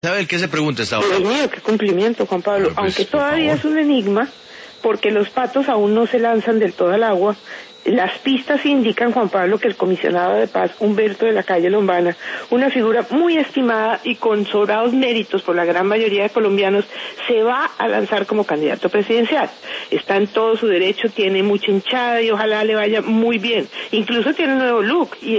¿Sabe qué se pregunta esta hora? Dios mío, qué cumplimiento, Juan Pablo. Bueno, pues, aunque todavía es un enigma, porque los patos aún no se lanzan del todo al agua. Las pistas indican, Juan Pablo, que el comisionado de paz, Humberto de la Calle Lombana, una figura muy estimada y con sobrados méritos por la gran mayoría de colombianos, se va a lanzar como candidato presidencial. Está en todo su derecho, tiene mucha hinchada y ojalá le vaya muy bien. Incluso tiene un nuevo look y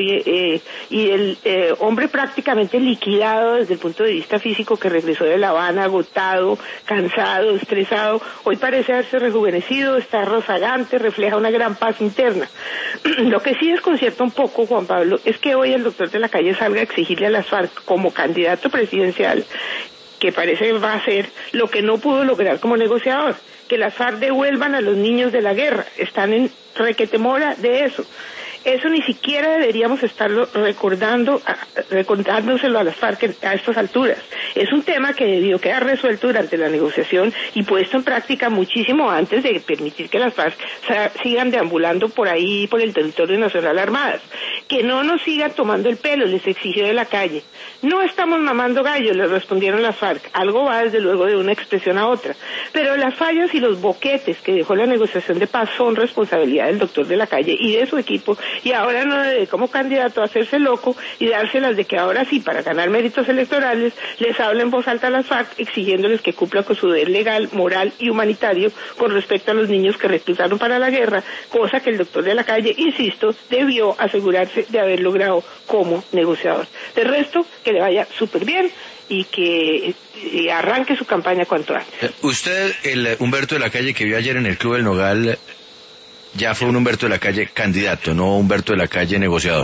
el hombre prácticamente liquidado desde el punto de vista físico, que regresó de La Habana agotado, cansado, estresado, hoy parece haberse rejuvenecido, está rozagante, refleja una gran paz interna. Lo que sí desconcierta un poco, Juan Pablo, es que hoy el doctor de la Calle salga a exigirle a las FARC como candidato presidencial, que parece va a ser lo que no pudo lograr como negociador, que las FARC devuelvan a los niños de la guerra. Están en requetemora de eso. Eso ni siquiera deberíamos estarlo recordándoselo a las FARC a estas alturas. Es un tema que debió quedar resuelto durante la negociación y puesto en práctica muchísimo antes de permitir que las FARC sigan deambulando por ahí, por el territorio nacional armadas. Que no nos sigan tomando el pelo, les exigió de la Calle. No estamos mamando gallo, les respondieron las FARC. Algo va desde luego de una expresión a otra. Pero las fallas y los boquetes que dejó la negociación de paz son responsabilidad del doctor de la Calle y de su equipo, y ahora no debe como candidato hacerse loco y dárselas de que ahora sí, para ganar méritos electorales, les habla en voz alta a las FARC exigiéndoles que cumplan con su deber legal, moral y humanitario con respecto a los niños que reclutaron para la guerra, cosa que el doctor de la Calle, insisto, debió asegurarse de haber logrado como negociador. De resto, que le vaya súper bien y que arranque su campaña cuanto antes. Usted, el Humberto de la Calle que vio ayer en el Club del Nogal, ya fue un Humberto de la Calle candidato, no Humberto de la Calle negociador.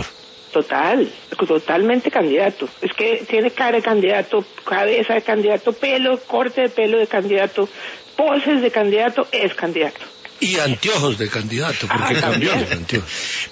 Totalmente candidato. Es que tiene cara de candidato, cabeza de candidato, pelo, corte de pelo de candidato, poses de candidato, es candidato. Y anteojos de candidato, porque cambió de anteojos.